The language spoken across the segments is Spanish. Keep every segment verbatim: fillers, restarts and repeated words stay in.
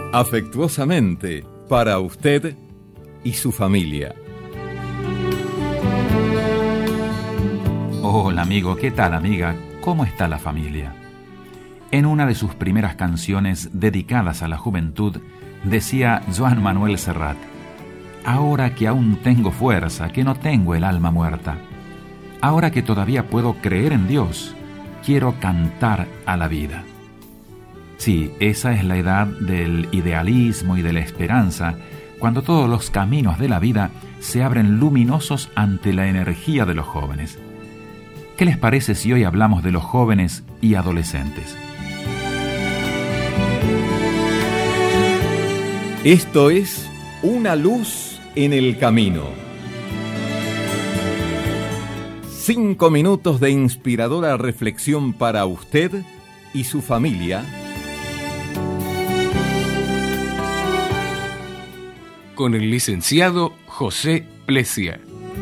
Afectuosamente, para usted y su familia. Hola amigo, ¿qué tal amiga? ¿Cómo está la familia? En una de sus primeras canciones dedicadas a la juventud, decía Joan Manuel Serrat: ahora que aún tengo fuerza, que no tengo el alma muerta, ahora que todavía puedo creer en Dios, quiero cantar a la vida. Sí, esa es la edad del idealismo y de la esperanza, cuando todos los caminos de la vida se abren luminosos ante la energía de los jóvenes. ¿Qué les parece si hoy hablamos de los jóvenes y adolescentes? Esto es Una luz en el camino. Cinco minutos de inspiradora reflexión para usted y su familia. Con el licenciado José Plesia.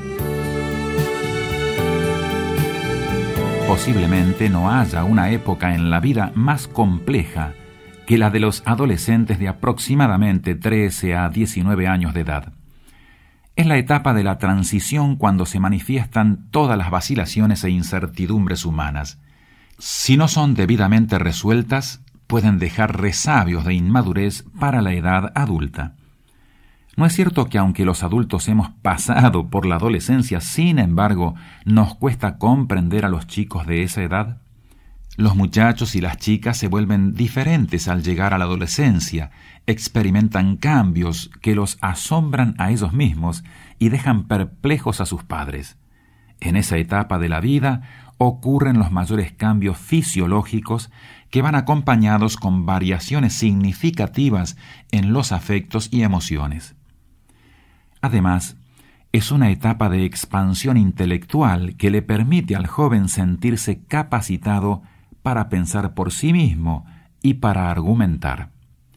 Posiblemente no haya una época en la vida más compleja que la de los adolescentes de aproximadamente trece a diecinueve años de edad. Es la etapa de la transición cuando se manifiestan todas las vacilaciones e incertidumbres humanas. Si no son debidamente resueltas, pueden dejar resabios de inmadurez para la edad adulta. ¿No es cierto que aunque los adultos hemos pasado por la adolescencia, sin embargo, nos cuesta comprender a los chicos de esa edad? Los muchachos y las chicas se vuelven diferentes al llegar a la adolescencia, experimentan cambios que los asombran a ellos mismos y dejan perplejos a sus padres. En esa etapa de la vida ocurren los mayores cambios fisiológicos que van acompañados con variaciones significativas en los afectos y emociones. Además, es una etapa de expansión intelectual que le permite al joven sentirse capacitado para pensar por sí mismo y para argumentar.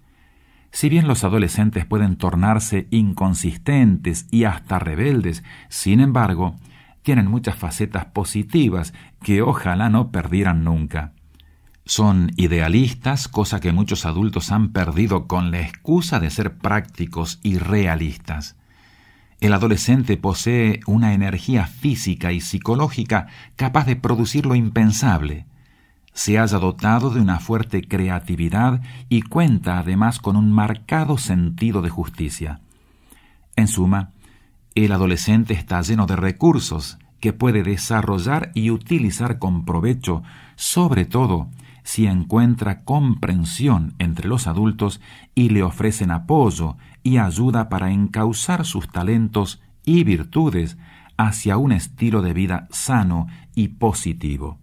Si bien los adolescentes pueden tornarse inconsistentes y hasta rebeldes, sin embargo, tienen muchas facetas positivas que ojalá no perdieran nunca. Son idealistas, cosa que muchos adultos han perdido con la excusa de ser prácticos y realistas. El adolescente posee una energía física y psicológica capaz de producir lo impensable. Se halla dotado de una fuerte creatividad y cuenta además con un marcado sentido de justicia. En suma, el adolescente está lleno de recursos que puede desarrollar y utilizar con provecho, sobre todo si encuentra comprensión entre los adultos y le ofrecen apoyo y ayuda para encauzar sus talentos y virtudes hacia un estilo de vida sano y positivo.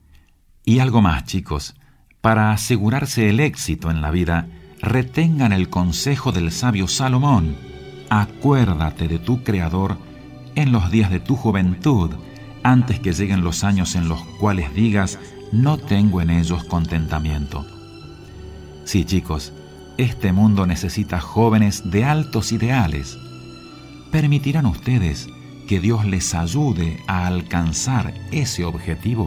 Y algo más, chicos, para asegurarse el éxito en la vida, retengan el consejo del sabio Salomón: acuérdate de tu Creador en los días de tu juventud, antes que lleguen los años en los cuales digas: no tengo en ellos contentamiento. Sí, chicos, este mundo necesita jóvenes de altos ideales. ¿Permitirán ustedes que Dios les ayude a alcanzar ese objetivo?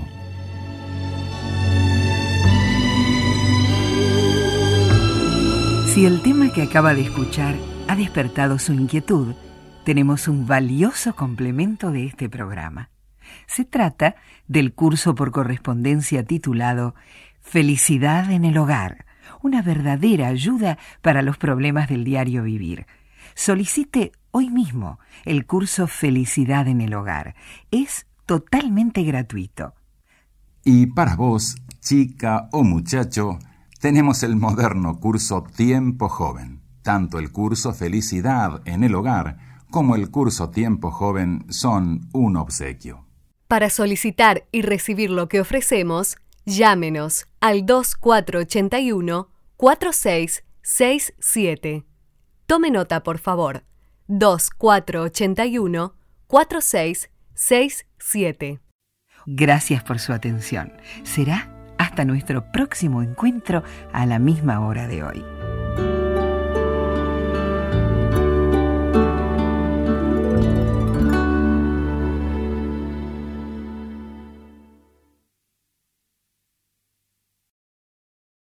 Si el tema que acaba de escuchar ha despertado su inquietud, tenemos un valioso complemento de este programa. Se trata del curso por correspondencia titulado Felicidad en el Hogar, una verdadera ayuda para los problemas del diario vivir. Solicite hoy mismo el curso Felicidad en el Hogar. Es totalmente gratuito. Y para vos, chica o muchacho, tenemos el moderno curso Tiempo Joven. Tanto el curso Felicidad en el Hogar como el curso Tiempo Joven son un obsequio. Para solicitar y recibir lo que ofrecemos, llámenos al dos cuatro ocho uno, cuatro seis seis siete. Tome nota, por favor. dos cuatro ocho uno, cuatro seis seis siete. Gracias por su atención. Será hasta nuestro próximo encuentro a la misma hora de hoy.